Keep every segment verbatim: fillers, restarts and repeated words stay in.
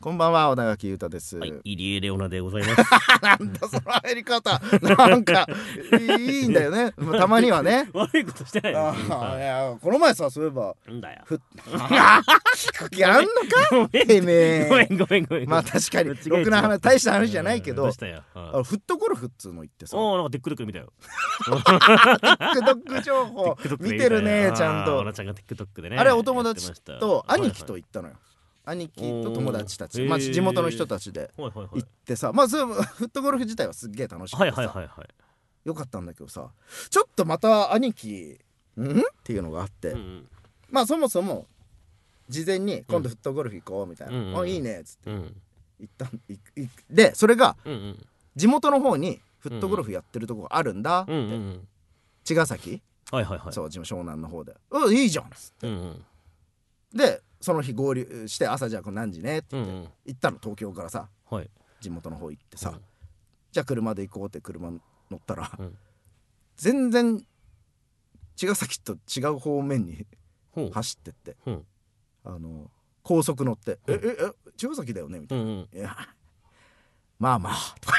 こんばんは、小田垣優太です。 はい、入江レオナでございます。 なんだその入り方、なんかいいんだよね。たまにはね。 悪いことしてないよ。 あいやこの前さ、そういえばなんだよ。 ふやんのかてめえ。 ごめんごめんごめん。 まあ確かにろくな話、大した話じゃないけど、 どうしたよ。 あフットゴルフっつうの言ってさ、 おお、なんかテックトック見たよ。 テックトック情報見てるね、ちゃんと。 おなちゃんがテックトックでね。 あれお友達と兄貴と行ったのよ。兄貴と友達たち、まあ地元の人たちで行ってさ、まあそれフットゴルフ自体はすっげえ楽しくてさ、よかったんだけどさ、ちょっとまた兄貴んっていうのがあって、まあそもそも事前に今度フットゴルフ行こうみたいな、あいいねっつって行ったで、それが地元の方にフットゴルフやってるとこがあるんだって、茅ヶ崎、そう自分湘南の方で、うんいいじゃんっつってで、その日合流して朝じゃあ何時ねって言って行ったの、東京からさ、地元の方行ってさ、じゃあ車で行こうって車乗ったら全然茅ヶ崎と違う方面に走ってって、あの高速乗って「えええ茅ヶ崎だよね」みたいな「いやまあまあ」とか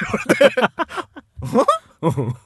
言われて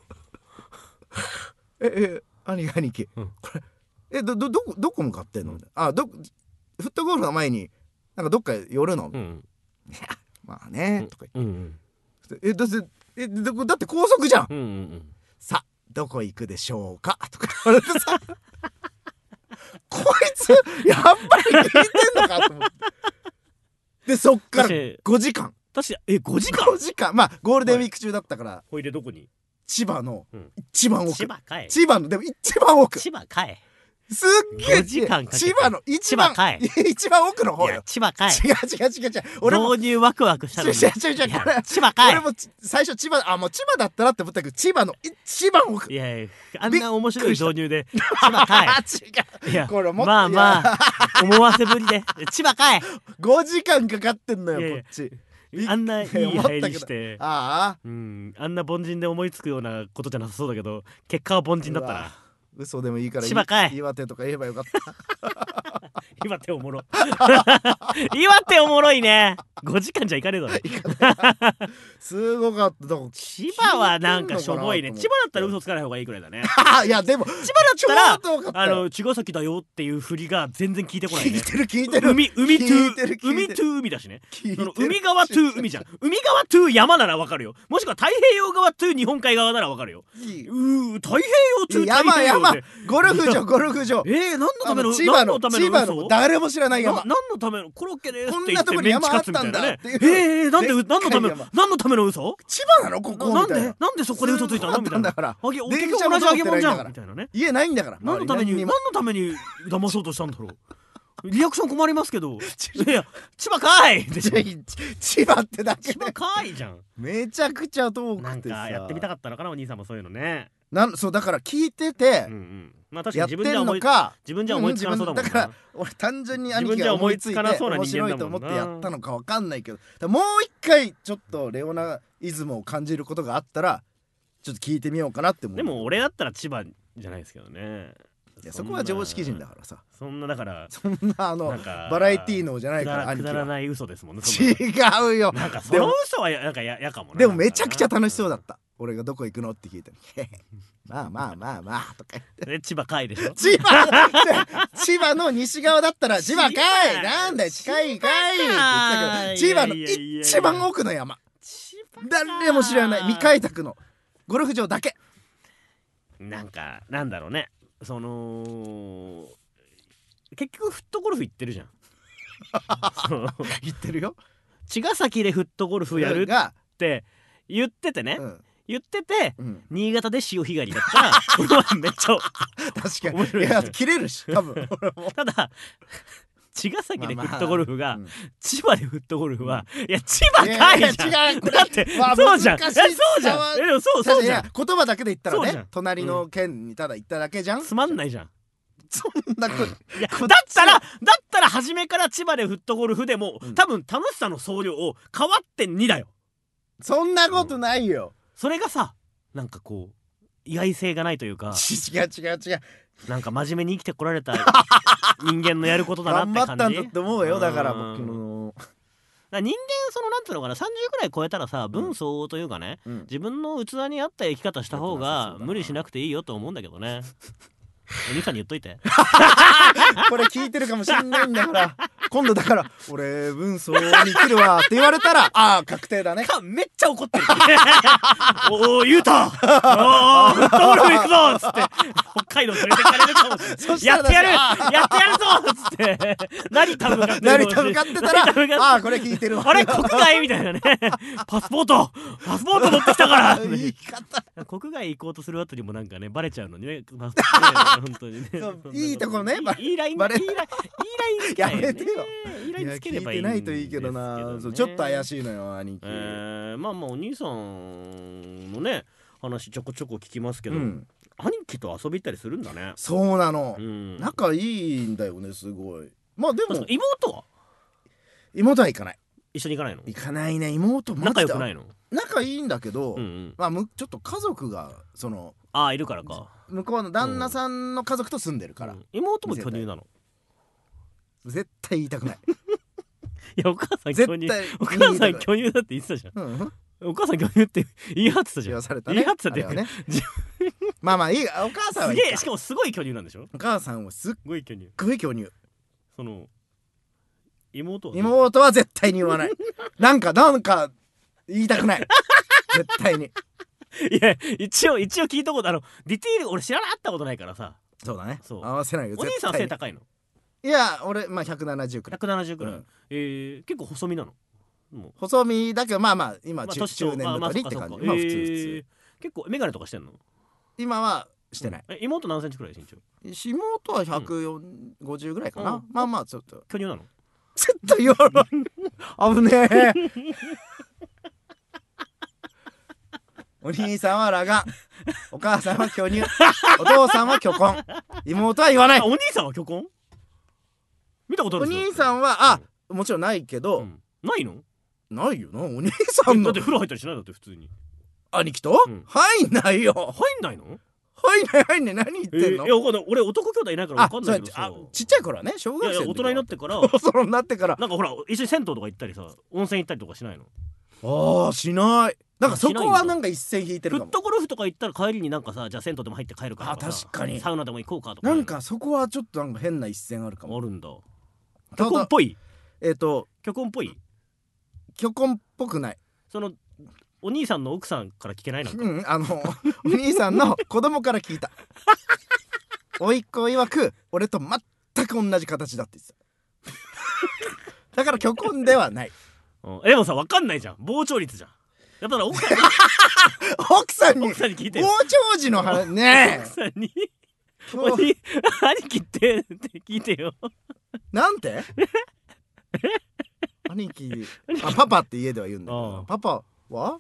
「ええ兄貴兄貴これえどどどこどこ向かってんの?」みたいな「あどフットゴルフの前になんかどっか寄るの?」うん「いやまあね」とか言って「えだってえだだって高速じゃん、うんうんうん、さどこ行くでしょうか?」とか言われてさこいつやっぱり聞いてんのかと思ってでそっからごじかん、 確かえごじかんごじかん、まあゴールデンウィーク中だったから。 ほいでどこに？ 千葉の一番奥、 千葉かい、 千葉のでも一番奥、 千葉かい、 すっげえ千葉の一番一番奥の方よ。 千葉かい。 違う違う違う違う。俺も導入ワクワクしたのに。 違う違う違う。これ千葉かい。 俺も最初千葉、あもう千葉だったなって思ったけど、千葉の一番奥。 いやいや、あんな面白い導入で千葉かい。 違う。いやこれもまあまあ思わせぶりで千葉かい。 ごじかんかかってんのよこっち。 あんないい入りして、 ああ、 うん、あんな凡人で思いつくようなことじゃなさそうだけど、結果は凡人だったな。 嘘でもいいから千葉かい。 岩手とか言えばよかった岩手おもろ岩手おもろいね。ごじかんじゃいかねえだろすごかった。 千葉はなんかしょぼいね。千葉だったら嘘つかない方がいいくらいだねいやでも千葉だったらあの茅ヶ崎だよっていう振りが全然聞いてこないね。 聞いてる聞いてる。 海海トゥ海トゥ海だしね。その海側トゥ海じゃん。海側トゥ山ならわかるよ。もしくは太平洋側トゥ日本海側ならわかるよ。う太平洋トゥ山山ゴルフ場ゴルフ場。 えー何のための千葉の千葉の誰も知らない山。 何のためのコロッケですって言ってこんなとこに山あったんだっていう。 えーなんで何のための何のための嘘？ 千葉なのここ。 なんでなんでそこで嘘ついたのみたいな。お結局同じ揚げ物じゃんみたいなね。 家ないんだから。 何のために何のために騙そうとしたんだろう。リアクション困りますけど。いや千葉かい。 千葉ってだけ千葉かいじゃん。 めちゃくちゃ遠くてさ。 なんかやってみたかったのかなお兄さんもそういうのね。 なんそうだから聞いてて、 まあ確かに自分じゃ思い自分じゃ思いつかなそうだもんな。 だから俺単純に兄貴が思いついて面白いと思ってやったのかわかんないけど、もう一回ちょっとレオナイズムを感じることがあったらちょっと聞いてみようかなって思う。 でも俺だったら千葉じゃないですけどね。 いやそこは常識人だからさ。 そんなだからそんなあのバラエティーのじゃないからくだらない嘘ですもんね。 違うよ。 なんかその嘘はなんかややかもな。 でもめちゃくちゃ楽しそうだった。俺がどこ行くのって聞いてまあまあまあまあとか言って千葉かいでしょ。 千葉千葉の西側だったら千葉かいなんだよ近いかいって言ったけど、千葉の一番奥の山、誰も知らない未開拓のゴルフ場だけ。 なんかなんだろうね、その結局フットゴルフ行ってるじゃん行ってるよ。 茅ヶ崎でフットゴルフやるって言っててね、うん、言ってて、うん、新潟で潮干狩りだったらこれはめっちゃ確かに面白い。いや切れるし多分ただ茅ヶ崎でフットゴルフが、まあまあうん、千葉でフットゴルフは、うん、いや千葉かいじゃん。いやいや違うだって、まあ、そうじゃん。いやそうじゃん。えでもそうそうじゃん。 言葉だけで言ったらね、隣の県にただ行っただけじゃん。 つまんないじゃん。 そんなこと、うん、いやだったらだったら初めから千葉でフットゴルフでも、うん、多分楽しさの総量を変わってにだよ。 そんなことないよ、うん、 それがさなんかこう意外性がないというか違う違う違うなんか真面目に生きてこられた人間のやることだなって感じ。 頑張ったんだって思うよ。だから僕の間そのなんつうのかなさんじゅうくらい超えたらさ分相応というかね、うん、自分の器に合った生き方した方が無理しなくていいよと思うんだけどねお兄さんに言っといてこれ聞いてるかもしんないんだから今度だから俺分相応に生きるわって言われたらああ確定だねかめっちゃ怒ってるおおゆうたおおフットボール行くぞっつって北海道連れてかれるかもしれないやってやるやってやるぞっつって成田向かって成田向かってたらああこれ聞いてるわあれ国外みたいなねパスポートパスポート持ってきたから言い方国外行こうとするあたりもなんかねバレちゃうのにね本当にねいいとこねいいラインいいラインいいラインやめてよいいラインつければいいん聞いてないといいけどなそうちょっと怪しいのよ兄貴、 えー、まあまあお兄さんのね話ちょこちょこ聞きますけど、うん、兄貴と遊び行ったりするんだね。 そうなの、うん、仲いいんだよねすごい。まあでも妹は妹は行かない。 一緒に行かないの？ 行かないね。妹マジで仲良くないの？ 仲いいんだけど、うんうん、まあむちょっと家族がそのああいるからか向こうの旦那さんの家族と住んでるから、うん、 妹も巨乳なの？ 絶対言いたくないいやお母さん巨乳お母さん巨乳だって言ってたじゃん、うん、お母さん巨乳って言い張ってたじゃん。 言わされたね。 言い張ってたね。 まあまあいいお母さんはいいか。 すげえしかもすごい巨乳なんでしょ？ お母さんはすっごい巨乳。 すごい巨乳。 その妹は妹は絶対に言わない。なんかなんか言いたくない。絶対に。 いや一応一応聞いたことあのディティール俺知らなかったことないからさ。 そうだね。そう合わせないよ。 お兄さん背高いの？ いや俺まあひゃくななじゅうくらい。 ひゃくななじゅうくらい。うん、えー、結構細身なの？ もう細身だけどまあまあ今、まあ、中, 中年太りって感じ。まあ普通普通、えー、 結構メガネとかしてんの？ 今はしてない、 うん、え妹何センチくらい身長？ 妹はひゃくごじゅうぐらいかな、うん、まあまあちょっと巨乳なの？ 絶対言わない危ねえお兄さんは裸眼お母さんは巨乳お父さんは巨根妹は言わない。 お兄さんは巨根？見たことある？ お兄さんはあ、うん、もちろんないけど、うん、 ないの？ ないよなお兄さんの。 だって風呂入ったりしないだって普通に。 兄貴と、うん、入んないよ。 入んないの？ 入んない入んない何言ってんの？ えー、いやわかんない俺男兄弟いないからわかんないけどさ。 ちっちゃい頃はね小学生の時は。いやいや大人になってから大人になってからなんかほら一緒に銭湯とか行ったりさ温泉行ったりとかしないの？ ああしない。なんかそこはなんか一線引いてるかも。 フットゴルフとか行ったら帰りになんかさじゃあ銭湯でも入って帰るからあ確かにサウナでも行こうかとかなんかそこはちょっとなんか変な一線あるかも。 あるんだ。巨根っぽい？ えっと巨根っぽい？ 巨根っぽくない。そのお兄さんの奥さんから聞けないの？ うんあのお兄さんの子供から聞いたおいっ子曰く俺と全く同じ形だって言ってただから巨根ではない、 うん、でもさ分かんないじゃん膨張率じゃん。やっぱ奥さん奥さんに奥さんに聞いて膨張時の話ねえ奥さんに兄貴ってって聞いてよ。 なんて兄貴あパパって家では言うんだけどパパは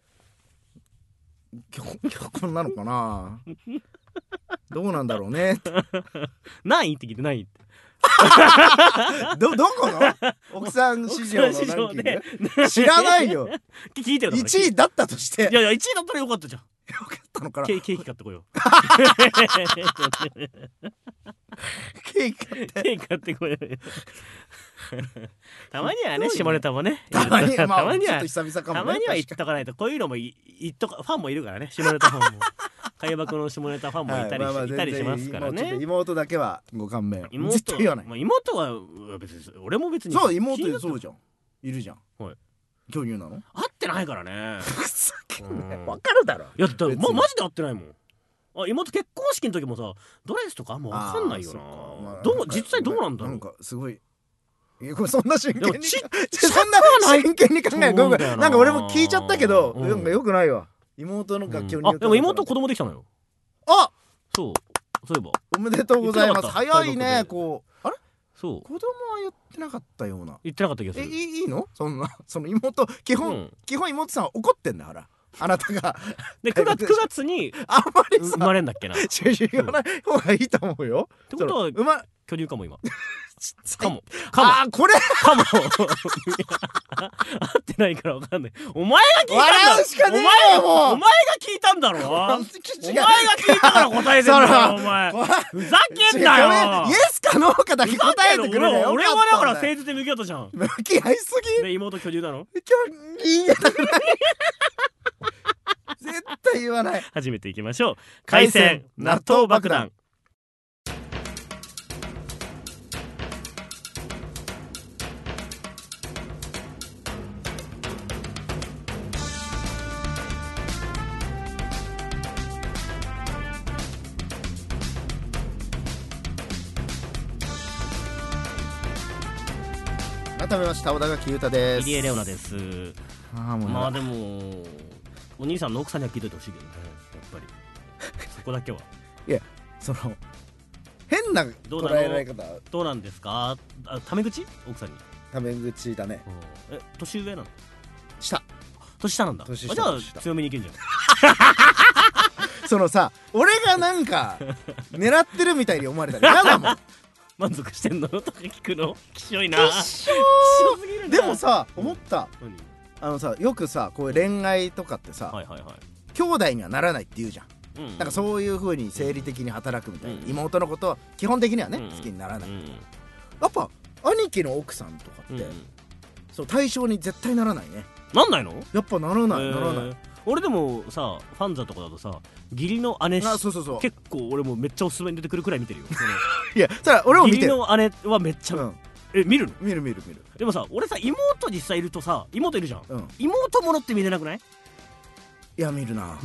巨根なのかなどうなんだろうね何位って聞いてないってどどこの奥さん市場のランキング、ね、知らないよ聞いてよ。 いちいだったとしていやいやいちいだったらよかったじゃん。 よかったのかな。 ケーキ買ってこようケーキ買ってケーキ買ってこようたまにはね下ネタもねたまにはたまには久々かもね。 たまには言っとかないとこういうのも言っとかファンもいるからね下ネタファンも海馬の下ネタファンもいたり し,、はいまあ、まあいたりしますからね。 妹だけはご勘弁。 妹絶対言わない、 まあ、妹は別に俺も別にそう妹そうじゃんいるじゃん。 はい巨乳なの？ 会ってないからねわかるだろ。 いやだってま、マジで会ってないもん。あ妹結婚式の時もさドレスとかあんま分かんないよな、まあ、どう実際どうなんだろう。 なんかすごいそんな真剣にそんな真剣に考えるなんか俺も聞いちゃったけど、うん、なんかよくないわ妹の楽器を、うん、 あでも妹子供できたのよ。 あそうそういえばおめでとうございます。早いね。こうあれそう子供は言ってなかったような言ってなかった気がする。 えいいのそんなその妹基本、うん、基本妹さんは怒ってんだからあなたがでくがつくがつにあんまり生まれんだっけな言わない方がいいと思うよ。 ってことはうま巨乳かも今かもかもあこれかも会ってってないから分かんない。お前が聞いたんだ。 笑うしかねえよもう。 お前が聞いたんだろ。お前が聞いたから答えてんだよお前。ふざけんなよ。 イエスかノーかだけ答えてくれるよ。 俺はだから誠実で向き合ったじゃん。 向き合いすぎ。 で妹居住なの？ いいやだない絶対言わない。 始めていきましょう。海鮮納豆爆弾。 改めまして小田垣裕太です。 入江レオナです。 あもうまあでもお兄さんの奥さんには聞いといてほしいけどね、やっぱりそこだけは。 いやその変な捉えられ方どうなんですか。あ、タメ口？奥さんにタメ口だね。 え、年上なの？ 下。 年下なんだ。 年下。 じゃあ強めにいけんじゃんそのさ、俺がなんか狙ってるみたいに思われたら嫌だもん満足してんのとか聞くのきしょいな。 きしょすぎるな。でもさ、思った、うん、あのさ、よくさ、こういう恋愛とかってさ、はいはいはい、兄弟にはならないって言うじゃん、うんうん、なんかそういう風に生理的に働くみたいな、うん、妹のことは基本的にはね、うん、好きにならない、うん、やっぱ兄貴の奥さんとかって、うん、そう対象に絶対ならないね。 なんないの？ やっぱならない、えー、ならない。 俺でもさ、ファンザとかだとさ、義理の姉、 そうそうそう、 結構俺もめっちゃおすすめに出てくるくらい見てるよいや、それ俺も見てる。 義理の姉はめっちゃ、うん、え、見るの？ 見る見る見る。 でもさ、俺さ、妹実際いるとさ、妹いるじゃん、うん、妹ものって見れなくない？ いや、見るな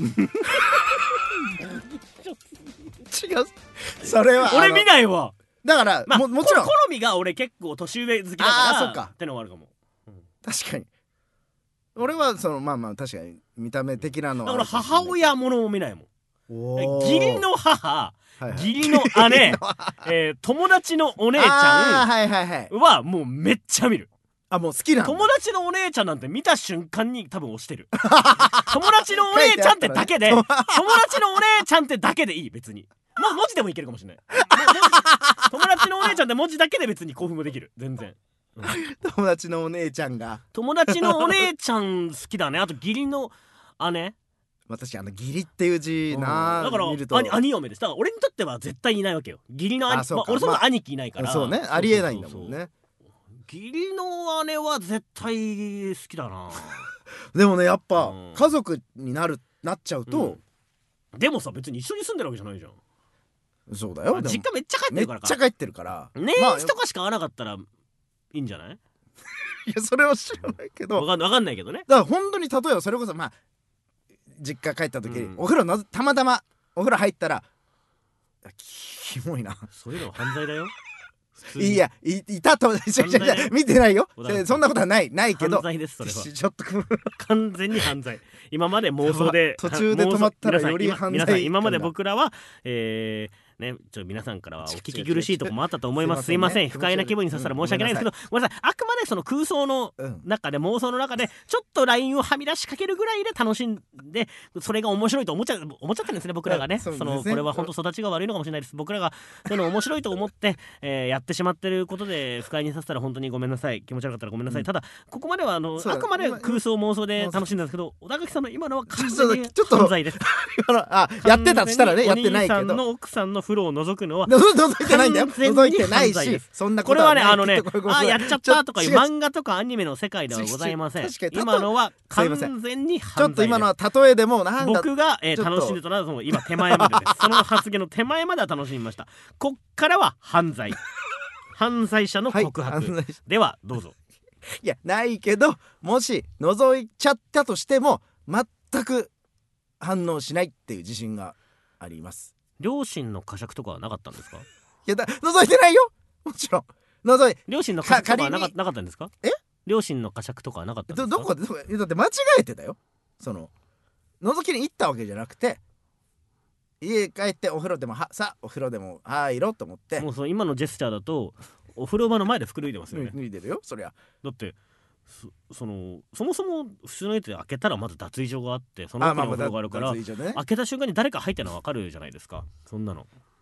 違う、それは俺見ないわ。 だから、まあ、も, もちろん好みが俺結構年上好きだから、あ、そっかってのもあるかも、 うん、確かに俺はそのまあまあ確かに見た目的なのは、 だから母親ものも見ないもん。義理の母、はいはい、義理の姉えー、友達のお姉ちゃんは、はいはいはい、もうめっちゃ見る。 あ、もう好きなの。 友達のお姉ちゃんなんて見た瞬間に多分押してる友達のお姉ちゃんってだけで友達のお姉ちゃんってだけでいい。別にもう文字でもいけるかもしれない友達のお姉ちゃんって文字だけで別に興奮もできる全然、うん、 友達のお姉ちゃんが友達のお姉ちゃん好きだね。あと義理の姉、 私あの義理っていう字な、 だから見ると兄兄嫁です。だから俺にとっては絶対いないわけよ、義理の兄。まあ、俺その兄貴いないから、まあ、 そうね、ありえないんだもんね。そうそうそう、 義理の姉は絶対好きだなでもね、やっぱ、うん、家族になるなっちゃうと、 うん、でもさ、別に一緒に住んでるわけじゃないじゃん。 そうだよ、 実家めっちゃ帰ってるからか。 めっちゃ帰ってるから年一とかしか会わなかったらいいんじゃない？ いや、それは知らないけど、 わかん、わかんないけどね。 だから本当に例えばそれこそ、まあ実家帰った時、うん、お風呂のたまたまお風呂入ったら、キモいな、 そういうのは犯罪だよいや、 い, いたと見てないよ、そんなことはないないけど、 犯罪ですそれは。 ちょっと完全に犯罪。今まで妄想で途中で止まったらより犯罪。 皆さん今まで僕らはえーね、ちょ皆さんからはお聞き苦しいとこもあったと思います。すいません、不快な気分にさせたら申し訳ないんですけど、ごめんなさい。あくまでその空想の中で、妄想の中でちょっとラインをはみ出しかけるぐらいで楽しんで、それが面白いと思っちゃう思っちゃってるんですね、僕らがね。そのこれは本当育ちが悪いのかもしれないです。僕らがそういうの面白いと思って、えー、やってしまってることで不快にさせたら本当にごめんなさい。気持ち悪かったらごめんなさい。ただここまではあのあくまで空想妄想で楽しんだんですけど、小田垣さんの今のは完全に犯罪です。 あ、やってたとしたらね、やってないけど、 お兄さんの奥さんの風呂を覗くのは覗いてないんだよ。覗いてないし、そんなことはない。 これはね、あのね、あ、やっちゃったとかいう漫画とかアニメの世界ではございません。今のは完全に犯罪です。 ちょっと今のは例えでもなんか僕が、えー、楽しんでたのはその今手前までですその発言の手前までは楽しみました。こっからは犯罪犯罪者の告白、はい、ではどうぞ。 いや、ないけど、もし覗いちゃったとしても全く反応しないっていう自信があります。 両親の呵責とかはなかったんですか？いや、だ覗いてないよ、もちろん。覗い両親の呵責とかはなかなかったんですか？え？両親の呵責とかはなかったんですか？ ど, どこでどこだって間違えてたよ。その覗きに行ったわけじゃなくて、家帰ってお風呂でもはさお風呂でも入ろうと思って。 もうその今のジェスチャーだとお風呂場の前で服脱いでますよね。 脱いでるよ、そりゃ。 だってそ, そのそもそも普通の家で開けたらまず脱衣所があって、その奥にお風呂があるから、ね、開けた瞬間に誰か入ってるの分かるじゃないですか。そんなの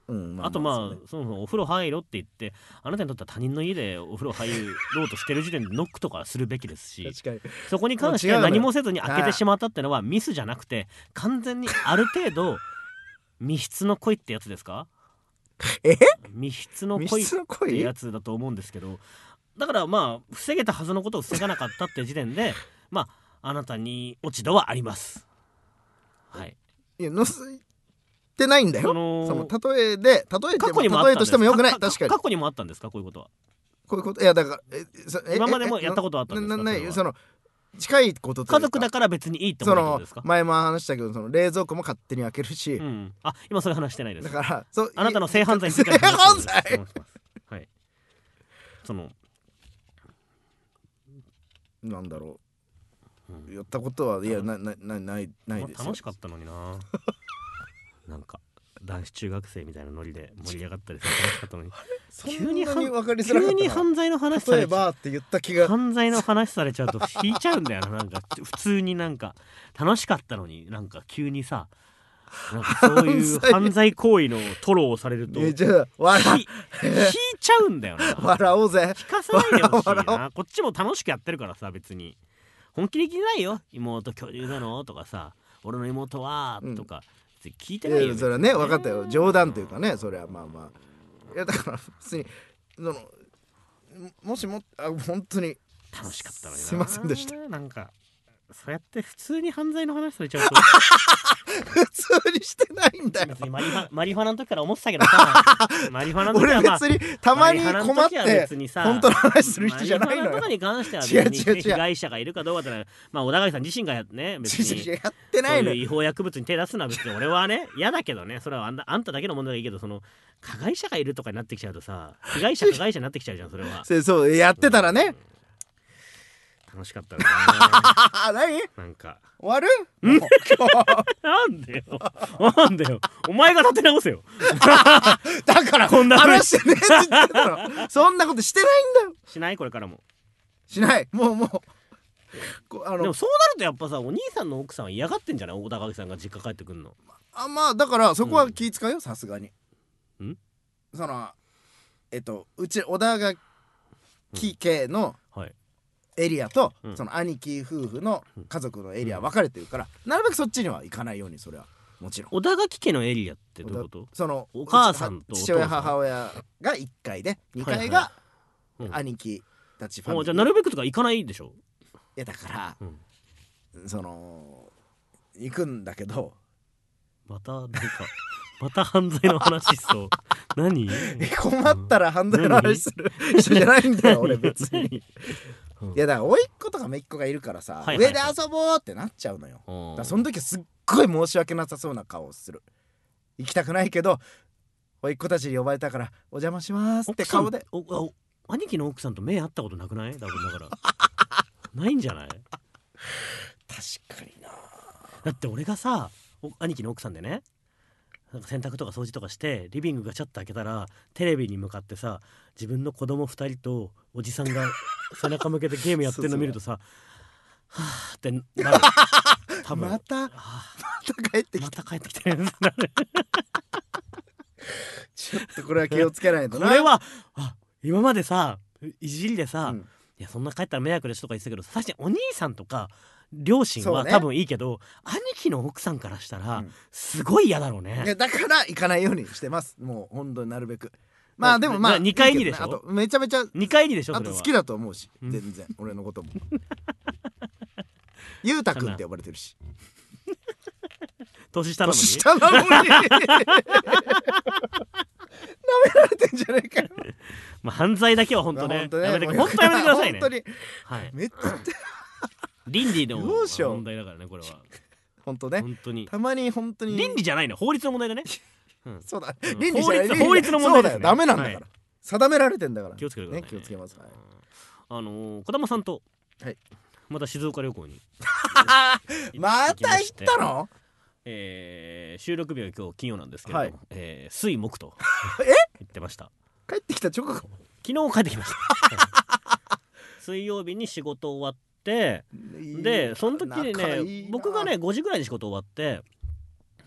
うんまあ、あとまあ、まあ、そのお風呂入ろって言ってあなたにとっては他人の家でお風呂入ろうとしてる時点でノックとかするべきですしそこに関して何もせずに開けてしまったってのはミスじゃなくて完全にある程度密室の恋ってやつですかえ密室の恋ってやつだと思うんですけどだからまあ防げたはずのことを防がなかったって時点でまああなたに落ち度はあります。はいいやのすってないんだよ。そのその例えで例えて過去にも例えとしてもよくない。確かに過去にもあったんですかこういうことは。 こういうこといやだからえ今までもやったことあったんですか。 なななその近いことと家族だから別にいいって思うことですか。 前も話したけどその冷蔵庫も勝手に開けるし、 うん、あ今それ話してないです。 だからそあなたの性犯罪について性犯罪はいそのなんだろう、うん、やったことはいやなななないないですよ。 楽しかったのにななんか男子中学生みたいなノリで盛り上がったりして楽しかったのに急に急に犯罪の話されちゃうって言った気が犯罪の話されちゃうと引いちゃうんだよな。なんか普通になんか楽しかったのになんか急にさなんかそういう犯罪行為の吐露をされると引いちゃうんだよな。 笑おうぜ。 聞かさないでほしいな。こっちも楽しくやってるからさ別に本気で聞いてないよ。妹巨乳なのとかさ俺の妹はとか、うん、聞いてないよ。 それはね分かったよ。冗談というかねそれはまあまあいやだから普通にそのもしもあ本当に楽しかったのにな。 すいませんでした。 なんかそうやって普通に犯罪の話されちゃうと普通にしてないんだよ。 別にマリファマリファナの時から思ってたけどさマリファナの時は、まあ、 俺別にたまに困って本当の話する人じゃないのよ。 マリファナとかに関しては別に被害者がいるかどうかってのはまあ小田垣さん自身がね別にやってないの。 そういう違法薬物に手出すのは別に俺はね嫌だけどねそれはあんた、あんただけの問題がいいけどその加害者がいるとかになってきちゃうとさ被害者加害者になってきちゃうじゃんそれは。 そうやってたらね、 うん、楽しかったよな何なんか終わるなんでよなんでよお前が立て直せよだからこんな話してねって言ってたのそんなことしてないんだよ。 しないこれからもしないもうもうあのでもそうなるとやっぱさお兄さんの奥さんは嫌がってんじゃない小田垣さんが実家帰ってくんの。 あまあだからそこは気遣うよさすがに。 んそのえっとうち小田垣家の、 うんはいエリアと、 うん、 その兄貴夫婦の家族のエリア分かれてるから、うん、なるべくそっちには行かないようにそれはもちろん。 小田垣家のエリアってどういうこと？ そのお母さんと父親母親がいっかいでにかいが兄貴たちファミリー、 じゃあなるべくとか行かないでしょ。 いやだから、 うん、 その行くんだけどまたなんかまた犯罪の話しそう何困ったら犯罪の話する人じゃないんだよ俺別にいやだから甥っ子とか姪っ子がいるからさ、はいはいはい、上で遊ぼうってなっちゃうのよ。だからその時はすっごい申し訳なさそうな顔をする。行きたくないけど甥っ子たちに呼ばれたからお邪魔しますって顔で。 おお兄貴の奥さんと目合ったことなくない？だからないんじゃない？確かにな。 だって俺がさ兄貴の奥さんでねなんか洗濯とか掃除とかしてリビングがチャッと開けたらテレビに向かってさ自分の子供ふたりとおじさんが背中向けてゲームやってるの見るとさはぁってなる多分また、はあ、また帰ってきたまた帰ってきたちょっとこれは気をつけないとな。 これはあ今までさいじりでさ、うん、いやそんな帰ったら迷惑ですとか言ってたけど確かにお兄さんとか両親は多分いいけど、ね、兄貴の奥さんからしたらすごい嫌だろうね、 うん、いやだから行かないようにしてます。もう本当になるべくまあでもまあにかいにでしょ。 あとめちゃめちゃにかいにでしょ。 あと好きだと思うし、うん、全然俺のこともゆうたくんって呼ばれてるし年下なのに年下なのになめられてんじゃねえかよまあ犯罪だけは本当ね、まあ、やめて本当やめてくださいね。 本当に、 はい、 めっちゃ倫理の問題だからねこれは。 本当ね本当にたまに本当に倫理じゃないの法律の問題だね、 うん、そうだ、 うん、 倫理じゃない法律の問題ですね。 そうだよダメなんだから、はい、定められてんだから気をつけてください、 ね、気をつけます、はい、 あのー、児玉さんと、 はい、 また静岡旅行にまた行ったの？ えー、収録日は今日金曜なんですけれども、はいえー、水木とえ言ってました。 帰ってきた直後昨日帰ってきました水曜日に仕事終わってでその時にね僕がねごじぐらいに仕事終わって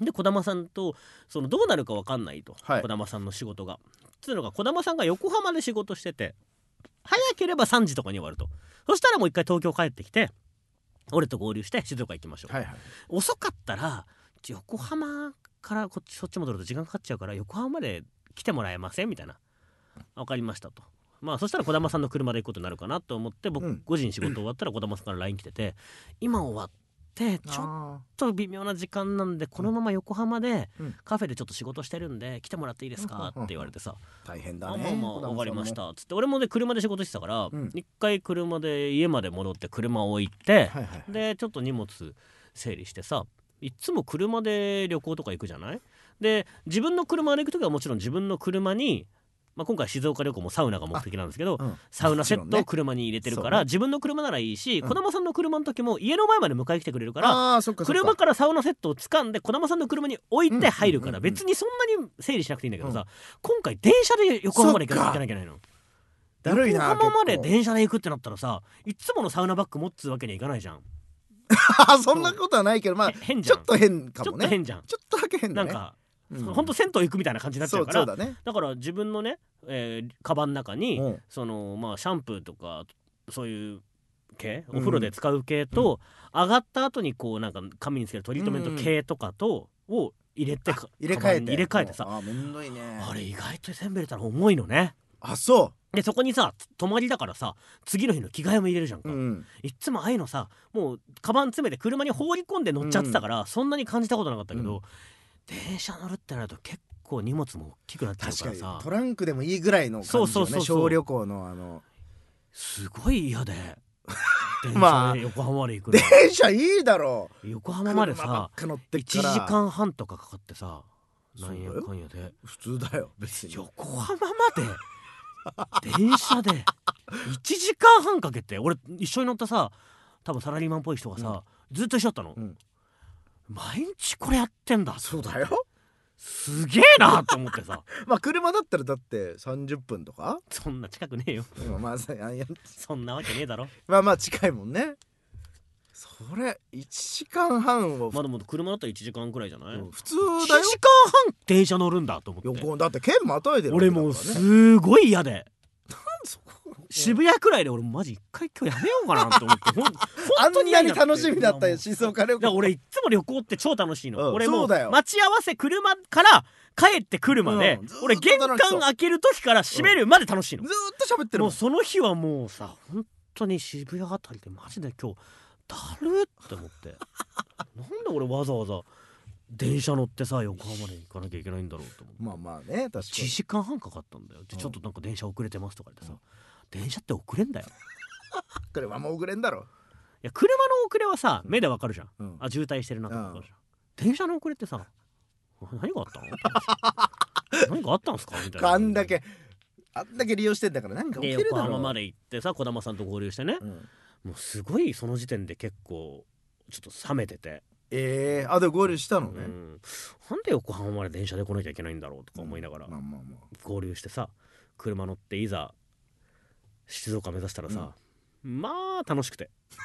で児玉さんとそのどうなるか分かんないと、 はい、 児玉さんの仕事がつうのが児玉さんが横浜で仕事してて早ければさんじとかに終わると。そしたらもう一回東京帰ってきて俺と合流して静岡行きましょう、 はいはい、 遅かったら横浜からこっちそっち戻ると時間かかっちゃうから横浜まで来てもらえませんみたいな。分かりましたと。まあそしたら児玉さんの車で行くことになるかなと思って僕、うん、ごじに仕事終わったら児玉さんから ライン 来てて今終わってちょっと微妙な時間なんでこのまま横浜でカフェでちょっと仕事してるんで来てもらっていいですかって言われてさ、 大変だね。 あまあまあ分かりましたっつって俺もね車で仕事してたから一、うん、回車で家まで戻って車を置いて、はいはいはい、でちょっと荷物整理してさいつも車で旅行とか行くじゃない。で自分の車で行くときはもちろん自分の車にまあ、今回静岡旅行もサウナが目的なんですけど、うん、サウナセットを車に入れてるから、ね、自分の車ならいいし、うん、児玉さんの車の時も家の前まで迎え来てくれるから、 あ、そっかそっか、 車からサウナセットを掴んで児玉さんの車に置いて入るから、うん、別にそんなに整理しなくていいんだけどさ、うん、今回電車で横浜まで行かなきゃいけないの。 だるいな。 横浜まで電車で行くってなったらさいつものサウナバッグ持つわけにはいかないじゃんそんなことはないけど、まあ変じゃん、ちょっと変かもね。 ちょっと変じゃん、 ちょっとだけ変だね。 なんかうん、ほんと銭湯行くみたいな感じになっちゃうから、 そう、そうだね、 だから自分のね、えー、カバンの中に、うん、そのまあシャンプーとかそういう系お風呂で使う系と、うん、上がった後にこうなんか髪につけるトリートメント系とかと、うん、を入れて入れ替えて入れ替えてさ、 あめんどいね。 あれ意外と全部入れたら重いのね。 あ、そうでそこにさ泊まりだからさ次の日の着替えも入れるじゃんか、うん、いっつもああいうのさもうカバン詰めて車に放り込んで乗っちゃってたから、うん、そんなに感じたことなかったけど、うん、電車乗るってなると結構荷物も大きくなっちゃうからさ、 確かにトランクでもいいぐらいの感じよね。そうそうそうそう、小旅行のあのすごい嫌で電車で横浜まで行くの、 まあ、電車いいだろう。 横浜までさいちじかんはんとかかかってさ、なんやかんやで普通だよ別に。 横浜まで電車でいちじかんはんかけて俺一緒に乗ったさ多分サラリーマンっぽい人がさ、うん、ずっと一緒だったの、うん、毎日これやってんだ。 そうだよ、 すげえなと思ってさまあ車だったらだってさんじゅっぷんとかそんな近くねえよまあそんなわけねえだろまあまあ近いもんね。それいちじかんはんをまあでも車だったらいちじかんくらいじゃない、うん、 普通だよ。いちじかんはん電車乗るんだと思って横だって県またいでるわけだから、ね、俺もうすごい嫌でなんそこ渋谷くらいで俺マジ一回今日やめようかなと思ってほん本当にあんなに楽しみだったよ静岡旅行。 俺いつも旅行って超楽しいの、 うん、 俺もう待ち合わせ車から帰ってくるまで、うん、俺玄関開ける時から閉めるまで楽しいの、 うん、ずーっと喋ってるもん。 もうその日はもうさ本当に渋谷あたりでマジで今日だるって思ってなんで俺わざわざ電車乗ってさ横浜まで行かなきゃいけないんだろうと思って。 まあまあね確かにいちじかんはんかかったんだよ。でちょっとなんか電車遅れてますとか言ってさ、うん、電車って遅れんだよ車も遅れんだろ。いや車の遅れはさ目でわかるじゃん、うん、あ渋滞してるなってわかるじゃん、うん、電車の遅れってさ何があったの何があったんすかみたいな。 あんだけあんだけ利用してんだから何か起きるだろ。 横浜まで行ってさ児玉さんと合流してね、うん、もうすごいその時点で結構ちょっと冷めてて、 えー、あで合流したのね、うん、 なんで横浜まで電車で来なきゃいけないんだろうとか思いながら、うんまあまあまあ、合流してさ車乗っていざ静岡目指したらさ、うん、まあ楽しくて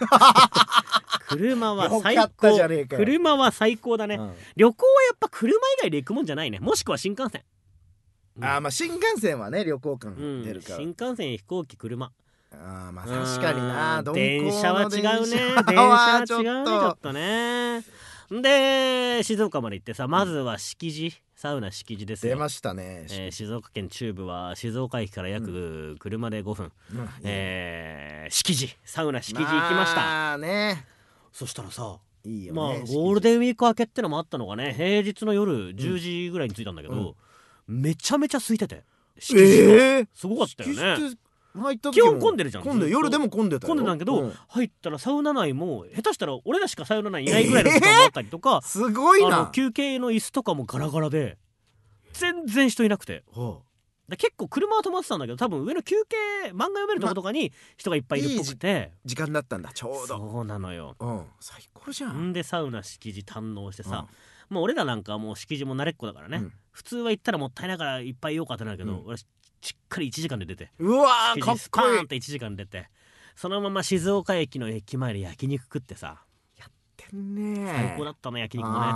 車は最高車は最高だね、うん、旅行はやっぱ車以外で行くもんじゃないね。もしくは新幹線、 うん、あまあ新幹線はね旅行感出るから、 うん、新幹線飛行機車あまあ確かにな。 電車は違うね。電車は違うねちょっとね。で静岡まで行ってさまずは敷地、うん、サウナ敷地ですよ。 出ましたね、 えー、静岡県中部は静岡駅から約車でごふん、うんうんえー、敷地サウナ敷地行きました、まあね、そしたらさいいよね、まあ、ゴールデンウィーク明けってのもあったのがね平日の夜じゅうじぐらいに着いたんだけど、うん、めちゃめちゃ空いてて敷地が、えー、すごかったよね。基本混んでるじゃん。 混んで夜でも混んでたよ。 混んでたんだけど、うん、入ったらサウナ内も下手したら俺らしかサウナ内いないぐらいの時間もあったりとか、 えー、すごいな。 あの休憩の椅子とかもガラガラで全然人いなくて、はあ、で結構車は止まってたんだけど多分上の休憩漫画読めるとことかに人がいっぱいいるっぽくて、 いい時間だったんだちょうど。 そうなのよ、 うん、最高じゃん。 んでサウナ敷地堪能してさ、うん、もう俺らなんかはもう敷地も慣れっこだからね、うん、普通は行ったらもったいないからいっぱいいようかってなるけど、うん、俺しっかりいちじかんで出て、 うわーかっこいいスパーンっていちじかん出てそのまま静岡駅の駅前で焼肉食ってさやってんね。 最高だったね焼肉もね。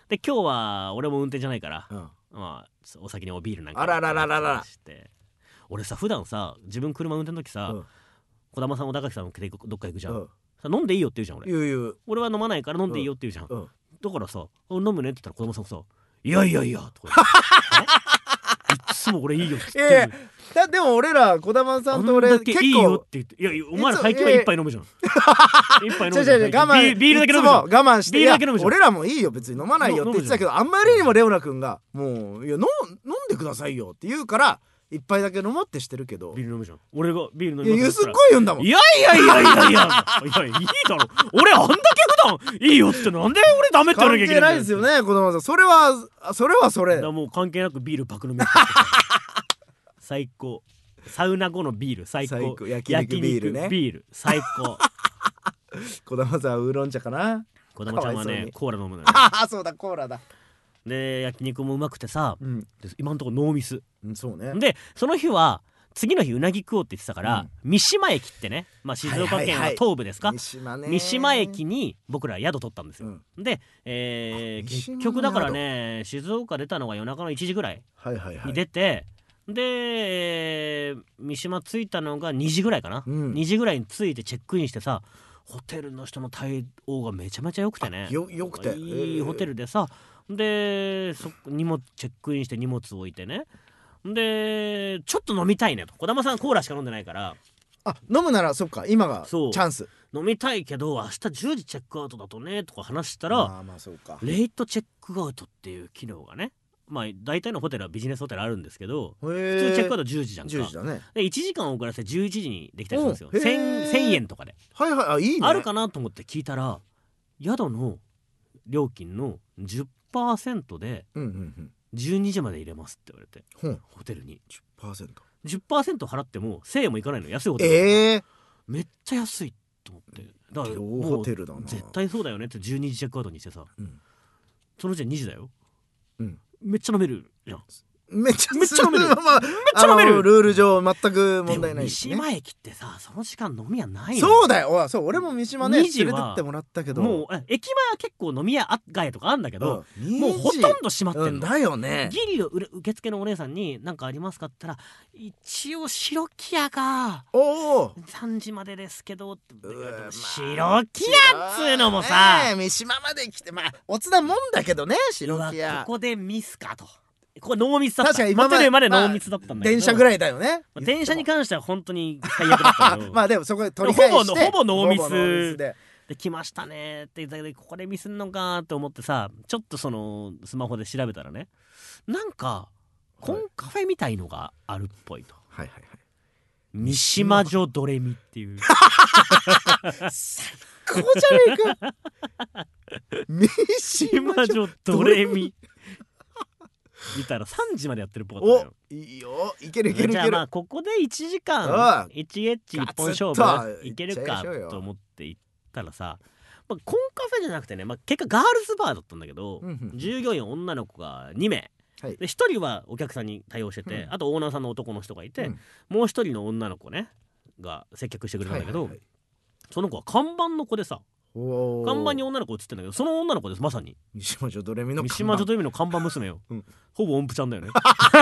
で今日は俺も運転じゃないから、 うん、 まあお先におビールなんかあらららららして俺さ普段さ自分車運転の時さ、うん、児玉さん小高さんのどっか行くじゃん、うん、さ飲んでいいよって言うじゃん俺。 言う言う俺は飲まないから飲んでいいよって言うじゃん、うんうん、だからさ飲むねって言ったら児玉さんさいやいやいやとかいつも俺いいよって言ってる。 だでも俺ら児玉さんと俺結構いいよって言っていやいやお前ら最近は一杯飲むじゃん一杯飲むじゃん。 違う違う我慢ビールだけ飲むじゃん。 我慢してビールだけ飲むじゃん。 俺らもいいよ別に飲まないよって言ってたけどあんまりにもレオナ君がもういや飲んでくださいよって言うから一杯だけ飲もうってしてるけどビール飲むじゃん。俺がビール飲むいやすっごい言うんだもん。 いやいやいやいやいやいやいいだろ俺あんだけ普段いいよってなんで俺ダメって言わなきゃいけないんだよ。 関係ないですよね児玉さん。それはそれはそれだもう関係なくビール爆飲み最高。サウナ後のビール最高。 最高焼肉ビールね。 ビール最高児玉さんはウーロン茶かな。 児玉ちゃんはねコーラ飲むのよ。 ああそうだコーラだ。 で焼肉もうまくてさ、うん、で今のところノーミス、 うん、そうね。 でその日は次の日うなぎ食おうって言ってたから、うん、三島駅ってね、まあ、静岡県は東部ですか、 はいはいはい、三島ね三島駅に僕ら宿取ったんですよ、うん、で、えー、結局だからね静岡出たのが夜中のいちじぐらいに出て、はいはいはい、で、えー、三島着いたのがにじぐらいかな、うん、にじぐらいに着いてチェックインしてさホテルの人の対応がめちゃめちゃ良くてねよよくていいホテルでさでそ荷物チェックインして荷物置いてねでちょっと飲みたいねと児玉さんコーラしか飲んでないからあ飲むならそっか今がチャンス飲みたいけど明日じゅうじチェックアウトだとねとか話したら、 まあまあそうかレイトチェックアウトっていう機能がねまあ大体のホテルはビジネスホテルあるんですけど普通チェックアウトじゅうじじゃんかじゅうじだねでいちじかん遅らせじゅういちじにできたりするんですよ せんえんとかではいはいあいいねあるかなと思って聞いたら宿の料金の じゅっパーセント でじゅうにじまで入れますって言われて、うん、ホテルにじゅっパーセントじゅっパーセント 払ってもせんえんもいかないの安いホテル、 えー、 めっちゃ安いと思ってだからもうホテルだな絶対そうだよねってじゅうにじチェックアウトにしてさ、うん、そのうちにじだよ、うん、めっちゃ飲めるじゃんめっちゃめっちゃ飲める、 まあ、めっちゃ飲めるルール上全く問題ないですね。三島駅ってさその時間飲み屋ないのそうだよそう俺も三島ね連れてってもらったけどもう駅前は結構飲み屋街とかあるんだけど、うん、もうほとんど閉まってんの、うん、 だよねギリ受付のお姉さんに何かありますかって言ったら一応白木屋がおさんじまでですけどって白木屋っつうのもさ、 ね、三島まで来てまあおつだもんだけどね白木屋ここでミスかとこれノーミスだった確かに今までまでノーミスだったんだけど、まあ、 電車ぐらいだよね、 まあ、電車に関しては本当に最悪だったけどまあでもそこで取り返してほぼノーミスでで来ましたねって言ったけどここでミスんのかって思ってさちょっとそのスマホで調べたらねなんかコンカフェみたいのがあるっぽいと、 はいはいはい、 三島女ドレミっていう最高じゃねえか三島女ドレミ見たらさんじまでやってるっぽかったよ。 おいいよいけるいけるいける。 じゃあまあここでいちじかんいちエッチいっぽん勝負いけるかと思って行ったらさ、まあ、コンカフェじゃなくてね、まあ、結果ガールズバーだったんだけど、うんうん、従業員女の子がにめい、はい、でひとりはお客さんに対応してて、うん、あとオーナーさんの男の人がいて、うん、もうひとりの女の子ねが接客してくれたんだけど、はいはいはい、その子は看板の子でさ看板に女の子映ってんだけどその女の子ですまさに三島女ドレミの看板三島女ドレミの看板娘よ、うん、ほぼ音符ちゃんだよね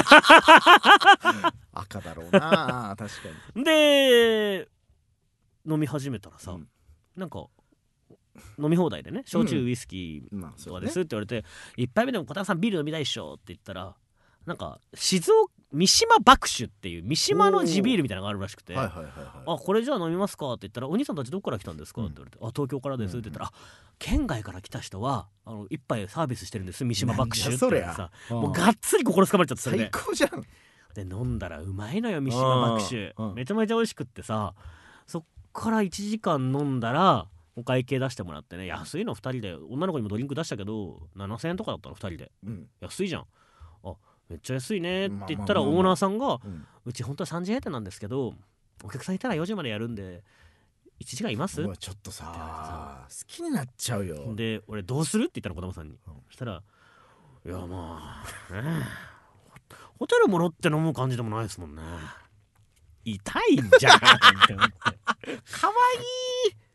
赤だろうな確かにで飲み始めたらさ、うん、なんか飲み放題でね焼酎ウイスキーとかですって言われて、うんまあね、いっぱいめでも小田さんビール飲みたいっしょって言ったらなんか静岡三島爆酒っていう三島の地ビールみたいなのがあるらしくて、はいはいはいはい、あこれじゃあ飲みますかって言ったらお兄さんたちどこから来たんですか、うん、って言われてあ東京からですって言ったら、うん、県外から来た人はあの一杯サービスしてるんです三島爆酒って言ってさもうがっつり心つかまれちゃってそれで最高じゃんで飲んだらうまいのよ三島爆酒めちゃめちゃ美味しくってさそっからいちじかん飲んだらお会計出してもらってね安いのふたりで女の子にもドリンク出したけどななせんえんとかだったのふたりで、うん、安いじゃんあめっちゃ安いねって言ったらオーナーさんが、うん、うち本当はさんじ閉店なんですけどお客さんいたらよじまでやるんでいちじかんいます？ うわちょっとさ好きになっちゃうよで俺どうするって言ったら子供さんに、うん、そしたらいやまあ、ね、ホテルもろって飲む感じでもないですもんね痛いんじゃんって思ってかわいい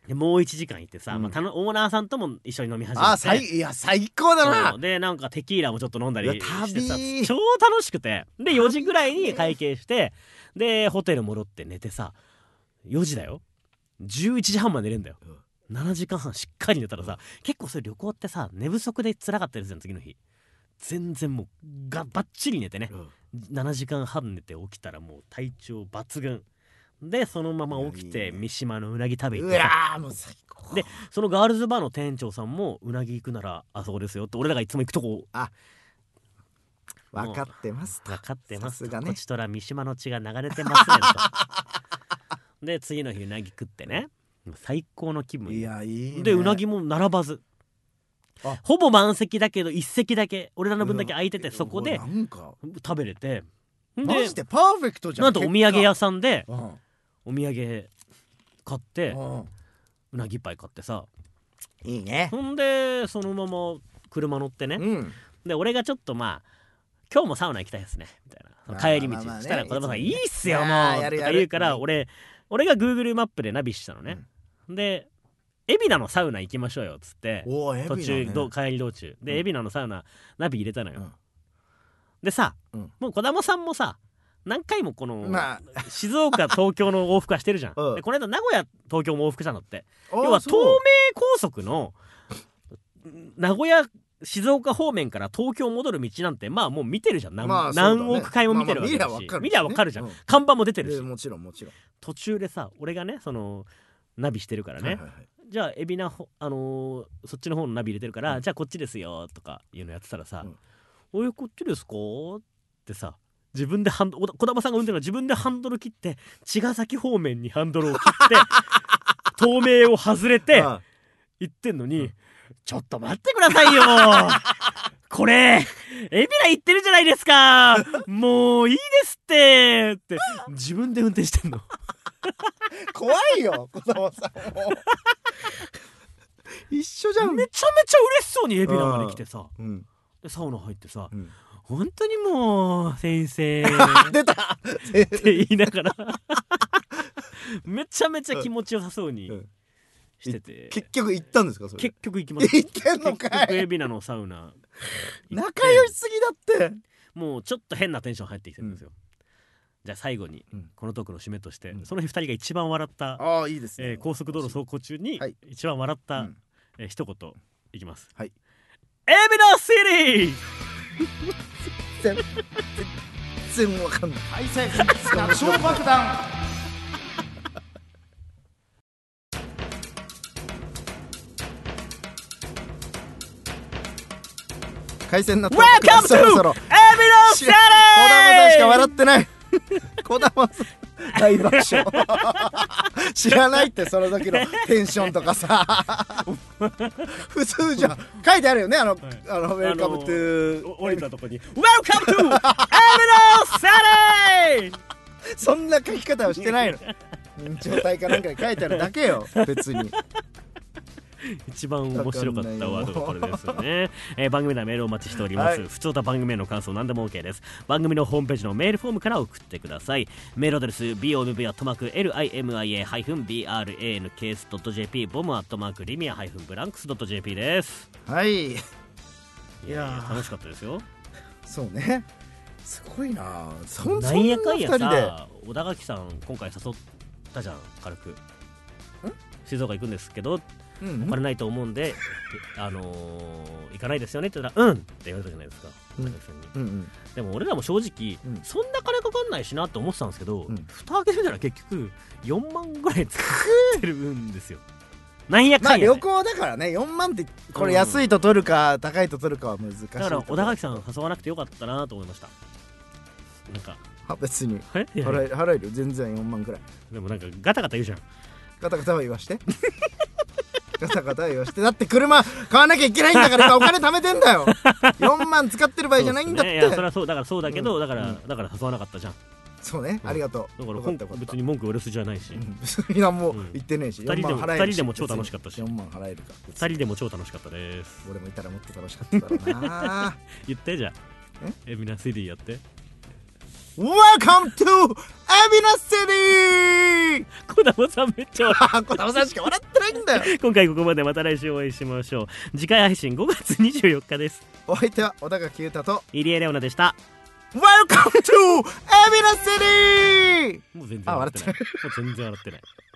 でもういちじかん行ってさ、 うんまあ、たのオーナーさんとも一緒に飲み始めて、 あさいいや最高だな。 でなんかテキーラもちょっと飲んだりしてさ旅超楽しくて、でよじぐらいに会計してでホテル戻って寝てさ、よじだよ、じゅういちじはんまで寝れんだよ、うん、ななじかんはんしっかり寝たらさ、うん、結構それ旅行ってさ寝不足で辛かったりするじゃん次の日。全然もうがバッチリ寝てね、うん、ななじかんはん寝て起きたらもう体調抜群で、そのまま起きて三島のうなぎ食べ行ってさ、 うわもう最高でそのガールズバーの店長さんもうなぎ行くならあそこですよって俺らがいつも行くとこ、 あ分かってます分かってます、 ね、 こちとら三島の血が流れてますねとで次の日うなぎ食ってね、最高の気分。 いやいいね。 でうなぎも並ばず、ほぼ満席だけど一席だけ俺らの分だけ空いてて、そこでなんか食べれて、 でマジでパーフェクトじゃん。 なんとお土産屋さんで、 うん、 お土産買って、 うん、 うなぎいっぱい買ってさ、 いいね。 ほんでそのまま車乗ってね、 うん、 で俺がちょっとまあ今日もサウナ行きたいですねみたいな、帰り道、まあまあまあね、したら子供さんいいっすよもうとか言うから、俺俺が Google マップでナビしたのね、うん、で海老名のサウナ行きましょうよっつって、途中、ね、帰り道中で、うん、海老名のサウナナビ入れたのよ、うん、でさ、うん、もう児玉さんもさ何回もこの、まあ、静岡東京の往復はしてるじゃん、うん、でこの間名古屋東京も往復したのって、要は東名高速の名古屋静岡方面から東京戻る道なんてまあもう見てるじゃん、何、まあね、何億回も見てるわけだし、まあまあ見りゃ分かるしね、見りゃ分かるじゃん、うん、看板も出てるし、 もちろんもちろん。 途中でさ俺がねそのナビしてるからね、はいはいはい、じゃあ海老名、あのー、そっちの方のナビ入れてるから、うん、じゃあこっちですよとかいうのやってたらさ、うん、おいこっちですかってさ、自分でハンド児玉さんが運転るの自分でハンドル切って茅ヶ崎方面にハンドルを切って東名を外れて行ってんのに、うん、ちょっと待ってくださいよこれ海老名行ってるじゃないですかもういいですってって自分で運転してんの怖いよ児玉さんも一緒じゃん。 めちゃめちゃ嬉しそうに海老名まで来てさ、うん、でサウナ入ってさ、うん、本当にもう先生出たって言いながらめちゃめちゃ気持ちよさそうにしてて、うん、 結局行ったんですかそれ。 結局行きました。 行ってんのかい。 結局海老名のサウナ仲良しすぎだって。 もうちょっと変なテンション入ってきてるんですよ、うん、じゃあ最後にこのトークの締めとして、うん、その日ふたりが一番笑った、 あいいですね、 えー、高速道路走行中に一番笑った、はい、えー、一言いきます。 はい。 海老名シティ全然わかんない。 ハイセンスな超爆弾海鮮納豆 Welcome to そろそろ海老名シティ。 児玉さんしか笑ってない児玉さん大爆笑知らないってその時のテンションとかさ普通じゃん書いてあるよね、あの、はい、あのウェルカムトゥー降りたとこに Welcome to 海老名シティそんな書き方はしてないの状態かなんかに書いてあるだけよ別に一番面白かったワードがこれですよね、えー、番組ではメールをお待ちしております、はい、普通た番組への感想何でも OK です。番組のホームページのメールフォームから送ってください。メールアドレス ボム アットマーク ライムイア ブランクス ドット ジェーピー ボムアットマークリミアブランクス ドット ジェーピー です。 はい、 いや楽しかったですよ。 そうね、すごいな。 そんなんやかんやさ、小田垣さん今回誘ったじゃん、軽く静岡行くんですけどうんうん、お金ないと思うんで、あのー、行かないですよねって言ったらうんって言われたじゃないですか、うんうんうん、でも俺らも正直、うん、そんな金かかんないしなって思ってたんですけど、うん、蓋開けてみたら結局よんまんぐらい使ってるんですよなんやかんや、ね、 まあ旅行だからねよんまんってこれ安いと取るか、うん、高いと取るかは難しい。だから小田垣さん誘わなくてよかったなと思いました。なんか別に払え、払えるよ全然よんまんぐらい。 でもなんかガタガタ言うじゃん。 ガタガタは言わしてガタガタ言わして、だって車買わなきゃいけないんだからお金貯めてんだよよんまん使ってる場合じゃないんだって。 いやそれはそうだからそうだけど、うん、だから、うん、だから誘わなかったじゃん。 そうね、うん、ありがとう。 だから今回別に文句言われすじゃないし、 いやもう言ってねえし、 ふたりでもふたりでも超楽しかったし、 よんまん払えるかふたりでも超楽しかったです。 俺もいたらもっと楽しかっただろうな言ってじゃあえみんな シーディー やって Welcome to エビナシティ。 小玉さんめっちゃ笑って小玉さんしか笑ってないんだよ。 今回ここまで、また来週お会いしましょう。次回配信ごがつにじゅうよっかです。 お相手は小高清太と入江レオナでした。 Welcome to エビナシティ。 もう全然笑ってない。もう全然笑ってない